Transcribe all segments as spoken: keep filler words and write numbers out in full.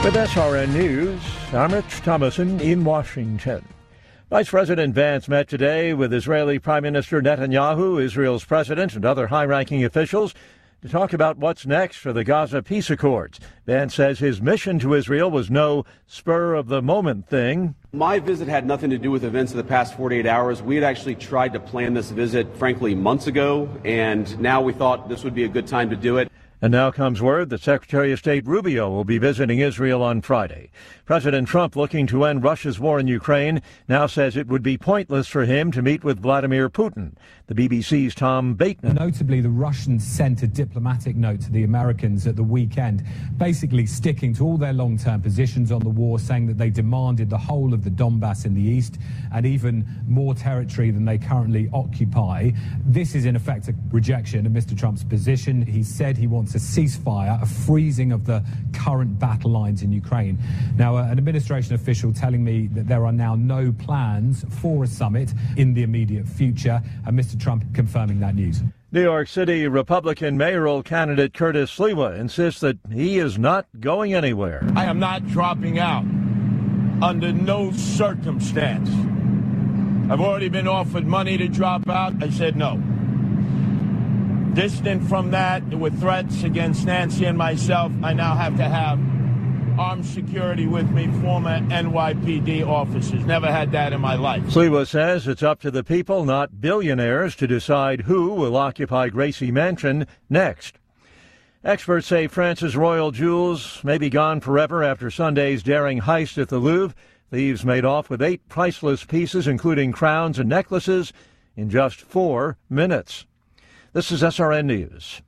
With S R N News, I'm Rich Thomason in Washington. Vice President Vance met today with Israeli Prime Minister Netanyahu, Israel's president, and other high-ranking officials to talk about what's next for the Gaza peace accords. Vance says his mission to Israel was no spur-of-the-moment thing. My visit had nothing to do with events of the past forty-eight hours. We had actually tried to plan this visit, frankly, months ago, and now we thought this would be a good time to do it. And now comes word that Secretary of State Rubio will be visiting Israel on Friday. President Trump, looking to end Russia's war in Ukraine, now says it would be pointless for him to meet with Vladimir Putin. The B B C's Tom Bateman. Notably, the Russians sent a diplomatic note to the Americans at the weekend, basically sticking to all their long-term positions on the war, saying that they demanded the whole of the Donbass in the east and even more territory than they currently occupy. This is, in effect, a rejection of Mister Trump's position. He said he wants a ceasefire, a freezing of the current battle lines in Ukraine. Now, uh, an administration official telling me that there are now no plans for a summit in the immediate future, and Mister Trump confirming that news. New York City Republican mayoral candidate Curtis Sliwa insists that he is not going anywhere. I am not dropping out under no circumstance. I've already been offered money to drop out. I said no. Distant from that, with threats against Nancy and myself, I now have to have armed security with me, former N Y P D officers. Never had that in my life. Sliwa says it's up to the people, not billionaires, to decide who will occupy Gracie Mansion next. Experts say France's royal jewels may be gone forever after Sunday's daring heist at the Louvre. Thieves made off with eight priceless pieces, including crowns and necklaces, in just four minutes. This is S R N News.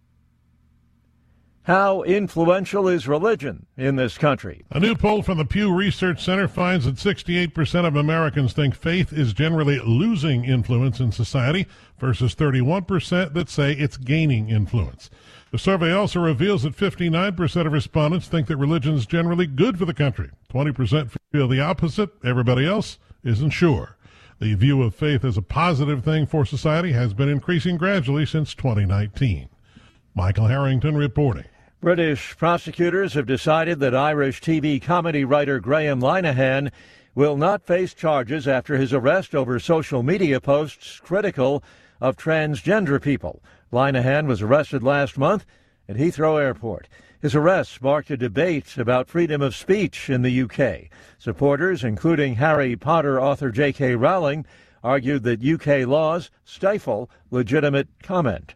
How influential is religion in this country? A new poll from the Pew Research Center finds that sixty-eight percent of Americans think faith is generally losing influence in society versus thirty-one percent that say it's gaining influence. The survey also reveals that fifty-nine percent of respondents think that religion is generally good for the country. twenty percent feel the opposite. Everybody else isn't sure. The view of faith as a positive thing for society has been increasing gradually since twenty nineteen. Michael Harrington reporting. British prosecutors have decided that Irish T V comedy writer Graham Linehan will not face charges after his arrest over social media posts critical of transgender people. Linehan was arrested last month at Heathrow Airport. His arrest sparked a debate about freedom of speech in the U K. Supporters, including Harry Potter author J K Rowling, argued that U K laws stifle legitimate comment.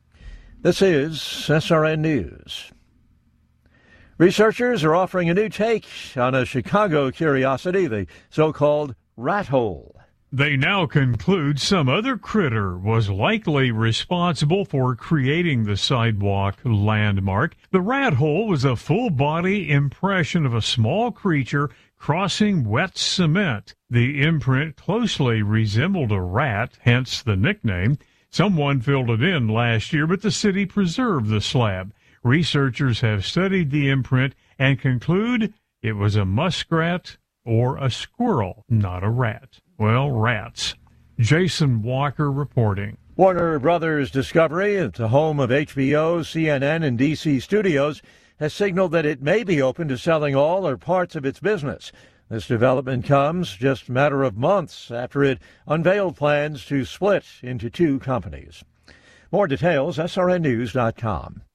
This is S R N News. Researchers are offering a new take on a Chicago curiosity, the so-called rat hole. They now conclude some other critter was likely responsible for creating the sidewalk landmark. The rat hole was a full-body impression of a small creature crossing wet cement. The imprint closely resembled a rat, hence the nickname. Someone filled it in last year, but the city preserved the slab. Researchers have studied the imprint and conclude it was a muskrat or a squirrel, not a rat. Well, rats. Jason Walker reporting. Warner Brothers Discovery, at the home of H B O, C N N, and D C Studios, has signaled that it may be open to selling all or parts of its business. This development comes just a matter of months after it unveiled plans to split into two companies. More details, S R N news dot com.